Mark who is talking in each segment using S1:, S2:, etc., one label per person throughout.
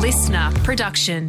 S1: listener production.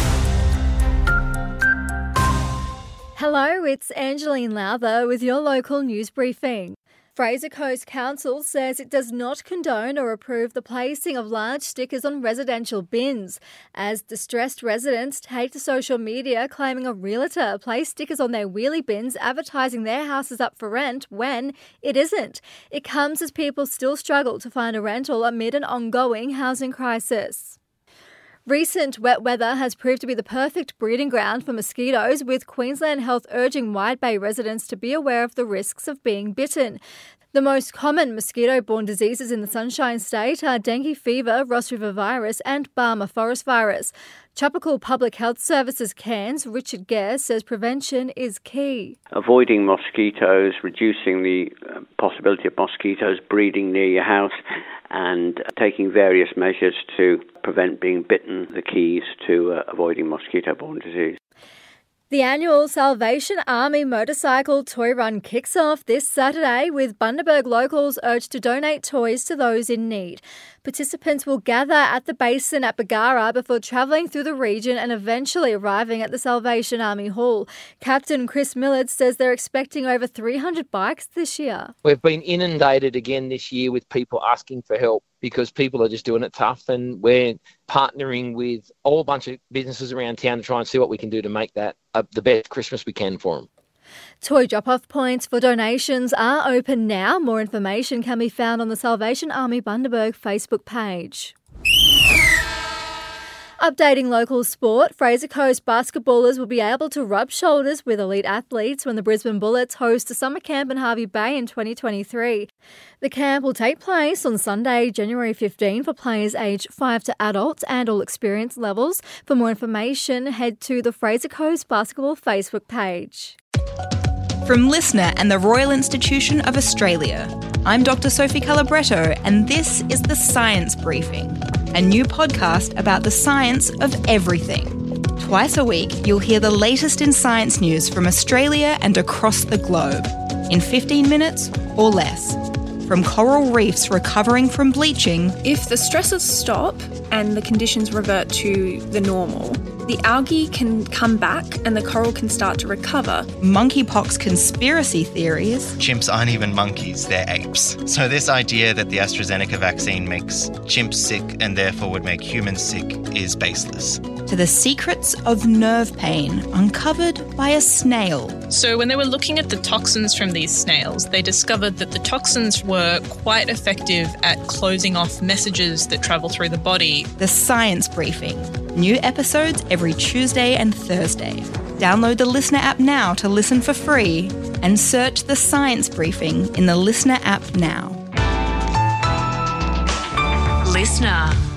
S2: Hello, it's Angeline Lowther with your local news briefing. Fraser Coast Council says it does not condone or approve the placing of large stickers on residential bins, as distressed residents take to social media claiming a realtor placed stickers on their wheelie bins advertising their house is up for rent when it isn't. It comes as people still struggle to find a rental amid an ongoing housing crisis. Recent wet weather has proved to be the perfect breeding ground for mosquitoes, with Queensland Health urging Wide Bay residents to be aware of the risks of being bitten. The most common mosquito-borne diseases in the Sunshine State are dengue fever, Ross River virus and Barmah forest virus. Tropical Public Health Services Cairns' Richard Gare says prevention is key.
S3: Avoiding mosquitoes, reducing the possibility of mosquitoes breeding near your house, and taking various measures to prevent being bitten, the keys to avoiding mosquito-borne disease.
S2: The annual Salvation Army Motorcycle Toy Run kicks off this Saturday, with Bundaberg locals urged to donate toys to those in need. Participants will gather at the basin at Bargara before travelling through the region and eventually arriving at the Salvation Army Hall. Captain Chris Millard says they're expecting over 300 bikes this year.
S4: We've been inundated again this year with people asking for help because people are just doing it tough, and we're partnering with a whole bunch of businesses around town to try and see what we can do to make that the best Christmas we can for them.
S2: Toy drop-off points for donations are open now. More information can be found on the Salvation Army Bundaberg Facebook page. Updating local sport, Fraser Coast basketballers will be able to rub shoulders with elite athletes when the Brisbane Bullets host a summer camp in Hervey Bay in 2023. The camp will take place on Sunday, January 15 for players aged 5 to adults and all experience levels. For more information, head to the Fraser Coast Basketball Facebook page.
S5: From Listener and the Royal Institution of Australia, I'm Dr. Sophie Calabretto, and this is The Science Briefing, a new podcast about the science of everything. Twice a week, you'll hear the latest in science news from Australia and across the globe, in 15 minutes or less. From coral reefs recovering from bleaching.
S6: If the stresses stop and the conditions revert to the normal, the algae can come back and the coral can start to recover.
S5: Monkeypox conspiracy theories.
S7: Chimps aren't even monkeys, they're apes. So this idea that the AstraZeneca vaccine makes chimps sick and therefore would make humans sick is baseless.
S5: To the secrets of nerve pain uncovered by a snail.
S8: So when they were looking at the toxins from these snails, they discovered that the toxins were quite effective at closing off messages that travel through the body.
S5: The Science Briefing. New episodes every Tuesday and Thursday. Download the Listener app now to listen for free and search The Science Briefing in the Listener app now.
S1: Listener.